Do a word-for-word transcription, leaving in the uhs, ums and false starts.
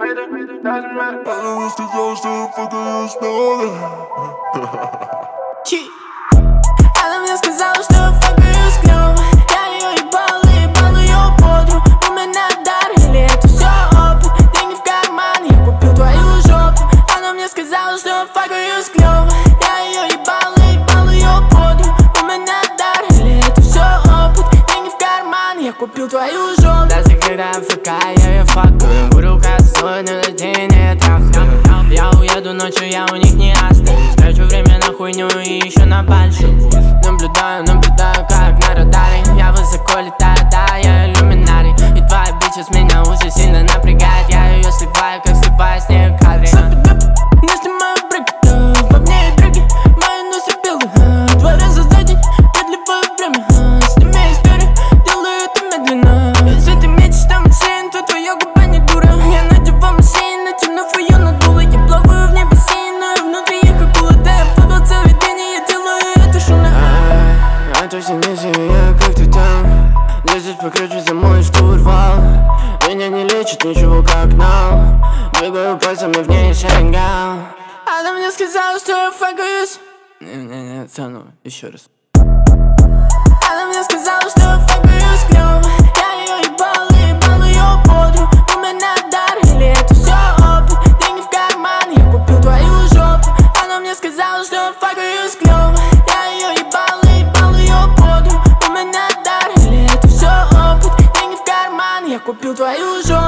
Она сказала, что я факаю снова. Она мне сказала, что я факаю с клёвой. Я её ебал и ебал её подруг. У меня дар или это всё опыт? Деньги в кармане, я купил твою жопу. Она мне сказала, что я факаю с клёвой. Я её ебал и ебал её подруг. У меня дар или это всё опыт? Деньги в кармане, я купил твою жопу. Даже когда ФК, я её факую. Буду косой, но на день я трахаю. Я уеду ночью, я у них не остаюсь. Трачу время на хуйню и еще на большую. Наблюдаю, наблюдаю, как на радаре. Я высоко летаю, да, я иллюминарий. И твоя бичес меня уже сильно напрягает. Я ее сливаю, как сливаю с ней в кадре. Не снимаю брыки, во мне и драги. Мои носы белые, два раза за день. Подливаю время, сними историю, делаю это медленно. Если ты метишь там машин, то твоя губа не дура. Я надеваю машин, натянув ее на дуло. Я плаваю в небе сильно, внутри их акула. Да я футбол целый день, и я делаю это шумно. Я точно не живу, как ты там. Лезешь покруче за мой штурвал. Меня не лечит ничего, как нам. Двигаю пальцами в ней шарингал. Она мне сказала, что я факаюсь. Не-не-не, заново, еще раз. Она мне сказала, что я факаюсь с клёвой. Я её ебал и ебал её подруг. У меня дар или это всё опыт? Деньги в кармане, я купил твою жопу. Она мне сказала, что я факаюсь с клёвой. Я её ебал и ебал её подруг. У меня дар или это всё опыт? Деньги в кармане, я купил твою жопу.